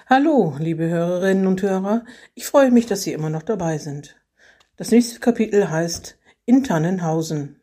Hallo, liebe Hörerinnen und Hörer, ich freue mich, dass Sie immer noch dabei sind. Das nächste Kapitel heißt In Tannenhausen.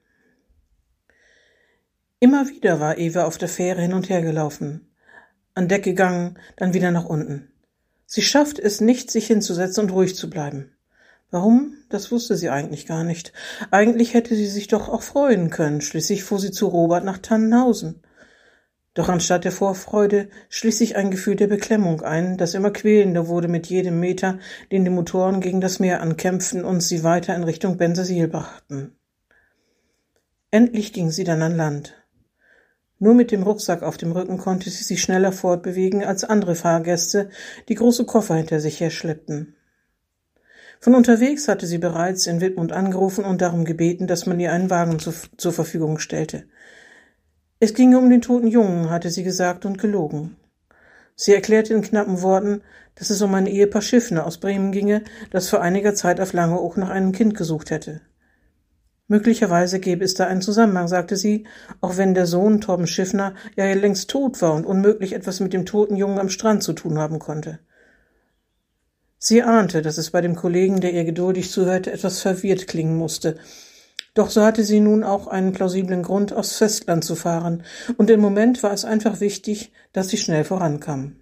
Immer wieder war Eva auf der Fähre hin und her gelaufen, an Deck gegangen, dann wieder nach unten. Sie schafft es nicht, sich hinzusetzen und ruhig zu bleiben. Warum? Das wusste sie eigentlich gar nicht. Eigentlich hätte sie sich doch auch freuen können, schließlich fuhr sie zu Robert nach Tannenhausen. Doch anstatt der Vorfreude schlich sich ein Gefühl der Beklemmung ein, das immer quälender wurde mit jedem Meter, den die Motoren gegen das Meer ankämpften und sie weiter in Richtung Bensersiel brachten. Endlich ging sie dann an Land. Nur mit dem Rucksack auf dem Rücken konnte sie sich schneller fortbewegen als andere Fahrgäste, die große Koffer hinter sich herschleppten. Von unterwegs hatte sie bereits in Wittmund angerufen und darum gebeten, dass man ihr einen Wagen zur Verfügung stellte. Es ginge um den toten Jungen, hatte sie gesagt und gelogen. Sie erklärte in knappen Worten, dass es um ein Ehepaar Schiffner aus Bremen ginge, das vor einiger Zeit auf Langeoog nach einem Kind gesucht hätte. Möglicherweise gäbe es da einen Zusammenhang, sagte sie, auch wenn der Sohn Torben Schiffner ja längst tot war und unmöglich etwas mit dem toten Jungen am Strand zu tun haben konnte. Sie ahnte, dass es bei dem Kollegen, der ihr geduldig zuhörte, etwas verwirrt klingen musste. Doch so hatte sie nun auch einen plausiblen Grund, aufs Festland zu fahren, und im Moment war es einfach wichtig, dass sie schnell vorankam.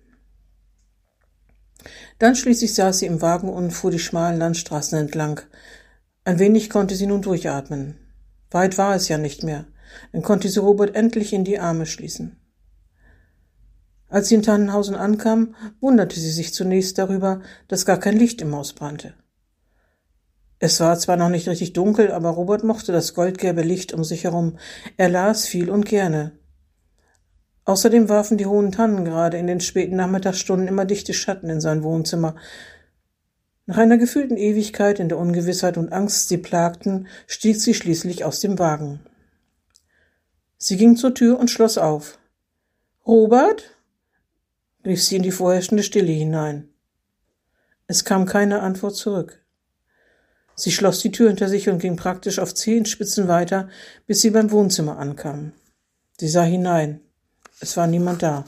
Dann schließlich saß sie im Wagen und fuhr die schmalen Landstraßen entlang. Ein wenig konnte sie nun durchatmen. Weit war es ja nicht mehr, dann konnte sie Robert endlich in die Arme schließen. Als sie in Tannenhausen ankam, wunderte sie sich zunächst darüber, dass gar kein Licht im Haus brannte. Es war zwar noch nicht richtig dunkel, aber Robert mochte das goldgelbe Licht um sich herum. Er las viel und gerne. Außerdem warfen die hohen Tannen gerade in den späten Nachmittagsstunden immer dichte Schatten in sein Wohnzimmer. Nach einer gefühlten Ewigkeit, in der Ungewissheit und Angst sie plagten, stieg sie schließlich aus dem Wagen. Sie ging zur Tür und schloss auf. »Robert?« rief sie in die vorherrschende Stille hinein. Es kam keine Antwort zurück. Sie schloss die Tür hinter sich und ging praktisch auf Zehenspitzen weiter, bis sie beim Wohnzimmer ankam. Sie sah hinein. Es war niemand da.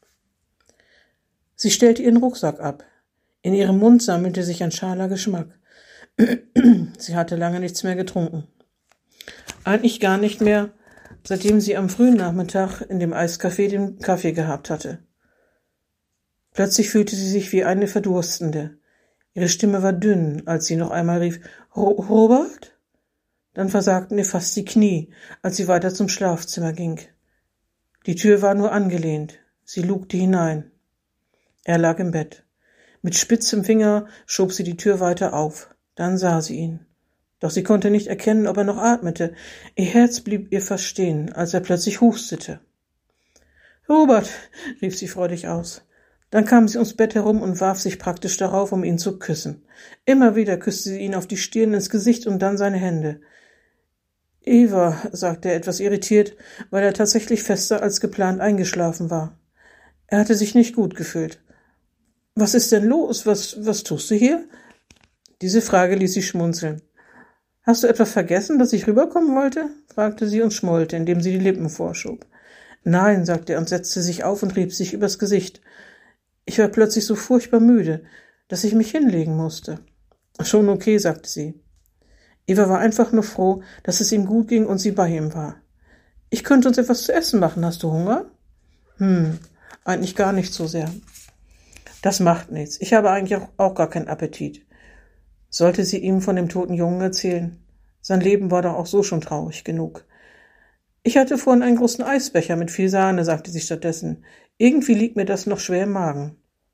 Sie stellte ihren Rucksack ab. In ihrem Mund sammelte sich ein schaler Geschmack. Sie hatte lange nichts mehr getrunken. Eigentlich gar nicht mehr, seitdem sie am frühen Nachmittag in dem Eiscafé den Kaffee gehabt hatte. Plötzlich fühlte sie sich wie eine Verdurstende. Ihre Stimme war dünn, als sie noch einmal rief, »Robert?« Dann versagten ihr fast die Knie, als sie weiter zum Schlafzimmer ging. Die Tür war nur angelehnt. Sie lugte hinein. Er lag im Bett. Mit spitzem Finger schob sie die Tür weiter auf. Dann sah sie ihn. Doch sie konnte nicht erkennen, ob er noch atmete. Ihr Herz blieb ihr fast stehen, als er plötzlich hustete. »Robert«, rief sie freudig aus. Dann kam sie ums Bett herum und warf sich praktisch darauf, um ihn zu küssen. Immer wieder küsste sie ihn auf die Stirn, ins Gesicht und dann seine Hände. »Eva«, sagte er etwas irritiert, weil er tatsächlich fester als geplant eingeschlafen war. Er hatte sich nicht gut gefühlt. »Was ist denn los? Was tust du hier?« Diese Frage ließ sie schmunzeln. »Hast du etwas vergessen, dass ich rüberkommen wollte?« fragte sie und schmollte, indem sie die Lippen vorschob. »Nein«, sagte er und setzte sich auf und rieb sich übers Gesicht. »Ich war plötzlich so furchtbar müde, dass ich mich hinlegen musste.« »Schon okay«, sagte sie. Eva war einfach nur froh, dass es ihm gut ging und sie bei ihm war. »Ich könnte uns etwas zu essen machen. Hast du Hunger?« Eigentlich gar nicht so sehr.« »Das macht nichts. Ich habe eigentlich auch gar keinen Appetit.« Sollte sie ihm von dem toten Jungen erzählen? Sein Leben war doch auch so schon traurig genug. »Ich hatte vorhin einen großen Eisbecher mit viel Sahne«, sagte sie stattdessen. »Irgendwie liegt mir das noch schwer im Magen.«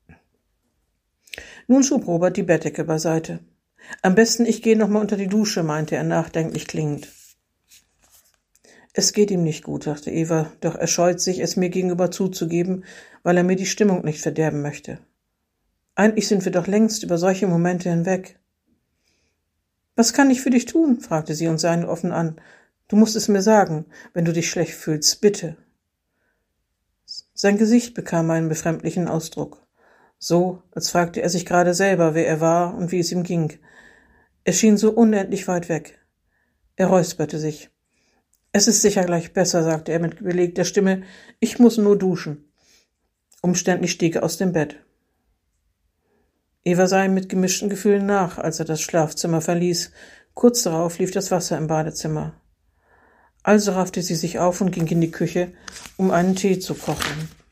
Nun schob Robert die Bettdecke beiseite. »Am besten, ich gehe noch mal unter die Dusche«, meinte er nachdenklich klingend. »Es geht ihm nicht gut«, dachte Eva, doch er scheut sich, es mir gegenüber zuzugeben, weil er mir die Stimmung nicht verderben möchte. Eigentlich sind wir doch längst über solche Momente hinweg. »Was kann ich für dich tun?«, fragte sie und sah ihn offen an. »Du musst es mir sagen, wenn du dich schlecht fühlst, bitte.« Sein Gesicht bekam einen befremdlichen Ausdruck. So, als fragte er sich gerade selber, wer er war und wie es ihm ging. Er schien so unendlich weit weg. Er räusperte sich. »Es ist sicher gleich besser«, sagte er mit belegter Stimme. »Ich muss nur duschen.« Umständlich stieg er aus dem Bett. Eva sah ihm mit gemischten Gefühlen nach, als er das Schlafzimmer verließ. Kurz darauf lief das Wasser im Badezimmer. Also raffte sie sich auf und ging in die Küche, um einen Tee zu kochen.